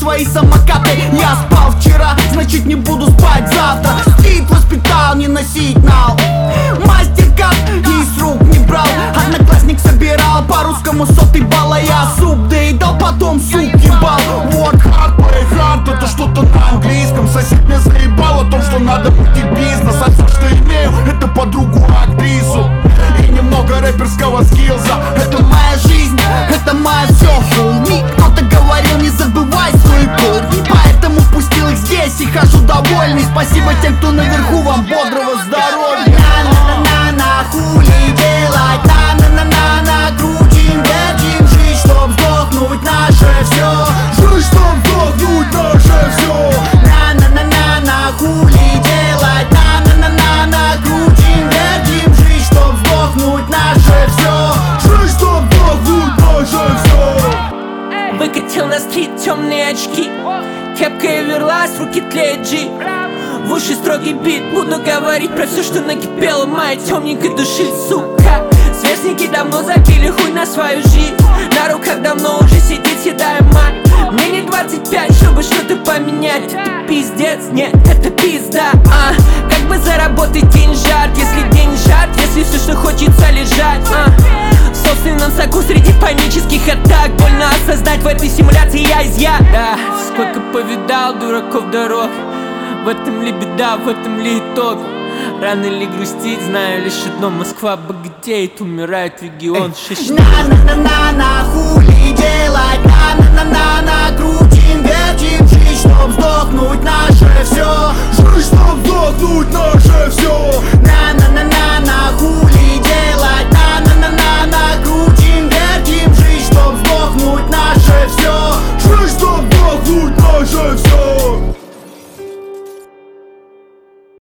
свои самокаты. Я спал вчера, значит не буду спать завтра. Стиль воспитал, не носить нал. Мастер-кат и с рук не брал. Одноклассник собирал по русскому сотый балла. Я суп доедал, потом суп ебал. Work hard, play hard, это что-то на английском. Сосед мне заебал о том, что надо мутить бизнес. А все, что имею, это подругу актрису и немного рэперского скиллза. Это моя жизнь, это моя все. Homie, кто-то говорил, не забывай свой год, поэтому пустил их здесь и хожу довольный. Спасибо тем, кто наверху, вам бодрого здоровья. На-на-на-на, хули делать? На-на-на-на, крутим, держим жизнь, чтоб сдохнуть наше все. Жизнь, чтоб сдохнуть наше все. На-на-на-на, хули делать? На-на-на-на, крутим, держим жизнь, чтоб сдохнуть наше все. Жизнь, чтоб сдохнуть наше все. Выкатил на стрит темные очки, кепка и верлась, руки тлеет джи. В уши строгий бит, буду говорить про все, что накипело моей темненькой души, сука. Сверстники давно забили хуй на свою жизнь, на руках давно уже сидит седая мать. Мне не 25, чтобы что-то поменять. Это пиздец, нет, это пизда. Как бы заработать деньжат, если деньжат, если все, что хочется лежать. В собственном соку среди панических атак. Больно осознать, в этой симуляции я. Да, сколько повидал дураков дорог. В этом ли беда, в этом ли итог? Рано ли грустить, знаю лишь одно: Москва богатеет, умирает регион. На-на-на-на, хули делать?